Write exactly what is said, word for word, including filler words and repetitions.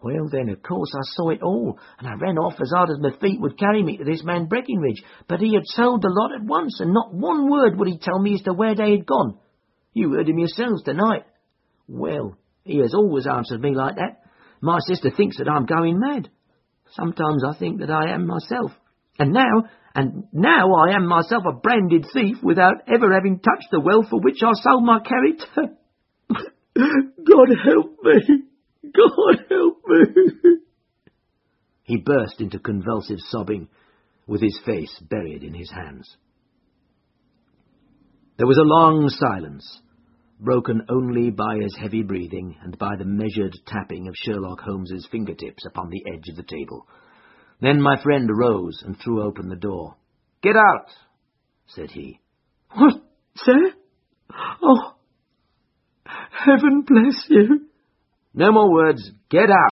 Well, then, of course, I saw it all, and I ran off as hard as my feet would carry me to this man Breckinridge, but he had sold the lot at once, and not one word would he tell me as to where they had gone. You heard him yourselves tonight. Well, he has always answered me like that. My sister thinks that I'm going mad. Sometimes I think that I am myself. And now, and now I am myself a branded thief without ever having touched the wealth for which I sold my character. God help me! God help me! He burst into convulsive sobbing, with his face buried in his hands. There was a long silence, broken only by his heavy breathing and by the measured tapping of Sherlock Holmes's fingertips upon the edge of the table. Then my friend arose and threw open the door. "Get out," said he. "What, sir? Oh, heaven bless you." "No more words. Get out."